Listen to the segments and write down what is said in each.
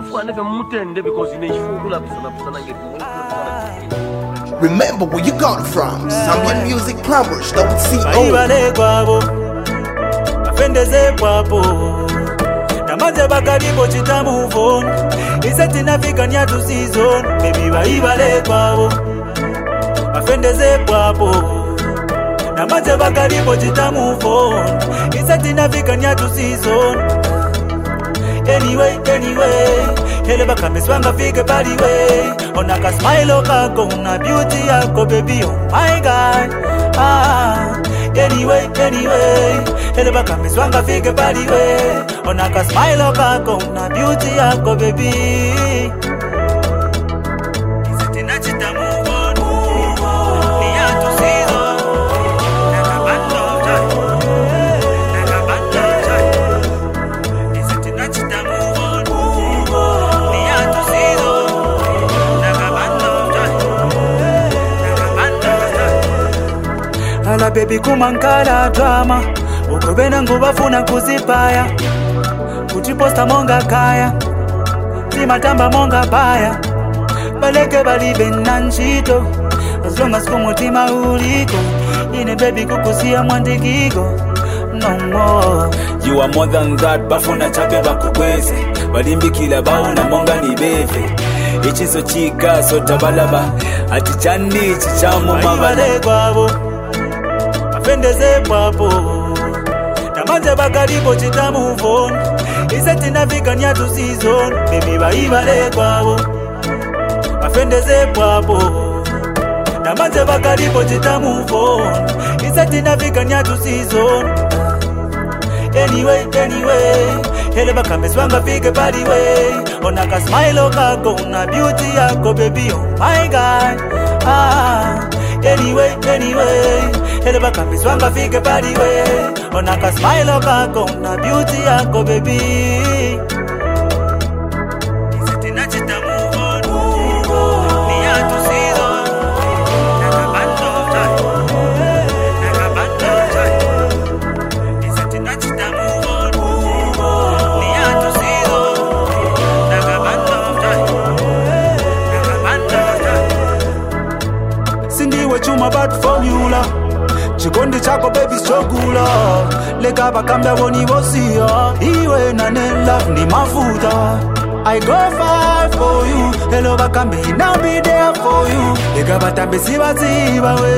Remember where you got it from. Zambian Music Plumbers, .co. Namaze bakalipo chita move on. Iseti nafika nyatu season. Baby baibale kwabo bafendeze kwapo. Namaze bakalipo chita move on. Iseti nafika nyatu season. Anyway hele bakameswanga fike body way. Onaka smile kako una beauty yako baby oh my god. Anyway hele bakameswanga fike body way. Onaka smile kako una beauty yako baby. Iseti nachita move on. Ni atu season. Nakabando jai. Iseti nachita move on. Ni atu season. Nakabando jai. Ala baby kumankala drama. Ukobena ngubafuna kuzipaya. Kuchiposta monga kaya. Timatamba monga baya. Baleke balibe nanchito. As long as kumutima uliko. Ine baby kukusia mwandikiko. No more. You are more than that. Bafuna chape bakukweze. Balimbikila bauna monga ni beve. Ichizo chika sota balaba. Atichandi chichamu mabala. Baibale kwabo bafendeze kwapo. Namaze bakalipo chita move on. Iseti nafika nyatu season. Baby baibale kwabo bafendeze kwapo. Namaze bakalipo chita move on. Iseti nafika nyatu season. Anyway hele bakameswanga fike body way. Onaka smile kako una beauty yako baby oh my god. Anyway hele bakameswanga fike body way. Onaka smile kako una beauty yako baby. Iseti nachita move on. Ni atu season. Nakabando jai. Iseti nachita move on. Ni atu season. Nakabando jai. Sindiwe chuma bad formula. Chikondi chako baby struggle. Lega bakambia boni bosia. Iwe na love ni mafuta. I go far for you. Hello bakambe now be there for you. Lega batambe siba we.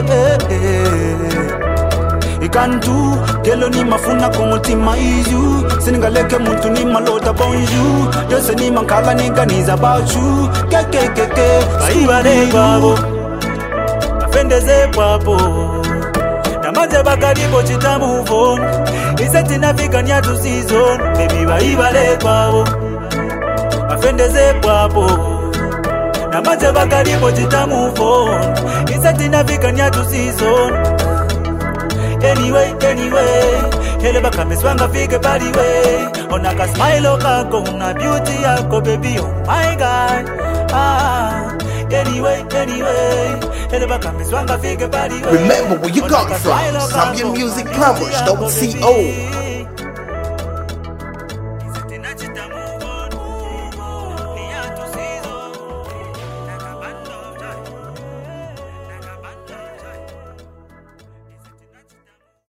Ikantu kelo ni mafuna kumutima is you. Seningaleke muntu ni malota bonjour. Yose ni mankala nigga is about you. Ke. Baibale kwabo bafendeze kwapo. Namaze bakalipo chita move on. Iseti nafika nyatu season. Baby baibale kwabo bafendeze kwapo. Namaze bakalipo chita move on. Iseti nafika nyatu season. Anyway hele bakameswanga fike body way. Onaka smile kako una beauty yako baby oh my god. Anyway hele bakameswanga fike body way. Remember where you got it from. Zambian Music Plumbers, .co.